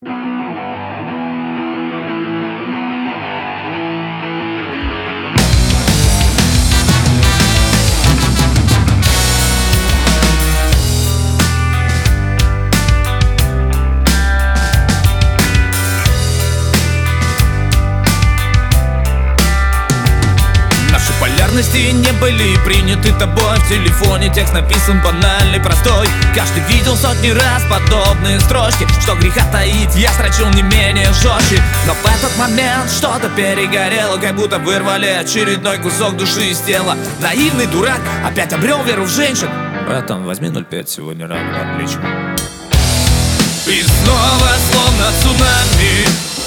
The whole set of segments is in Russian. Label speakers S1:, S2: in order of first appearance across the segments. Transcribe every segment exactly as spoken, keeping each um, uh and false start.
S1: Не были приняты тобой в телефоне. Текст написан банальный, простой. Каждый видел сотни раз подобные строчки. Что греха таить, я строчил не менее жестче. Но в этот момент что-то перегорело, как будто вырвали очередной кусок души из тела. Наивный дурак опять обрел веру в женщин. Братан, возьми ноль пять сегодня рано, отлично. И снова словно цунами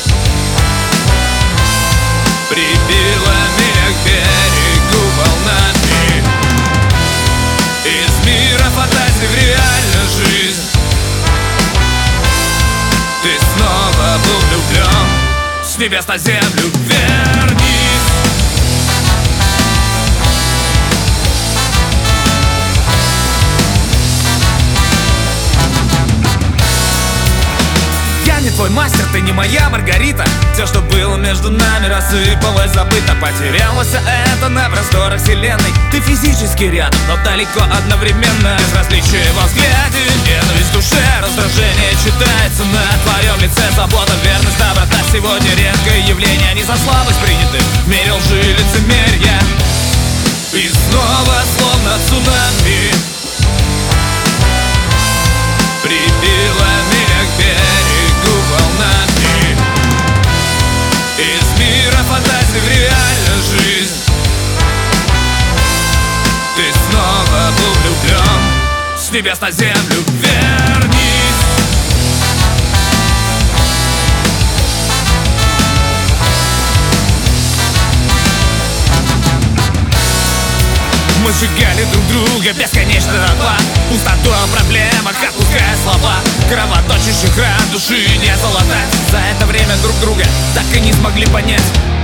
S1: прибило меня к берегу волнами. Из мира фантазий в реальную жизнь ты снова был влюблен. С небес на землю вернись. Не твой мастер, ты не моя Маргарита. Все, что было между нами, рассыпалось, забыто. Потерялось это на просторах вселенной. Ты физически рядом, но далеко одновременно. Безразличие во взгляде, ненависть в душе, раздражение читается на твоем лице. Забота, верность, доброта сегодня редкое явление. Они за слабость приняты в мире лжи и лицемерия. И снова словно цунами прибило меня к берегу волнами. Из мира фантазий в реальную жизнь ты снова был влюблен. С небес на землю вернись. Мы сжигали друг друга бесконечно дотла. Пустотой о проблемах, отпуская слова. Кровоточащих ран души не залатать. За это время друг друга так и не смогли понять.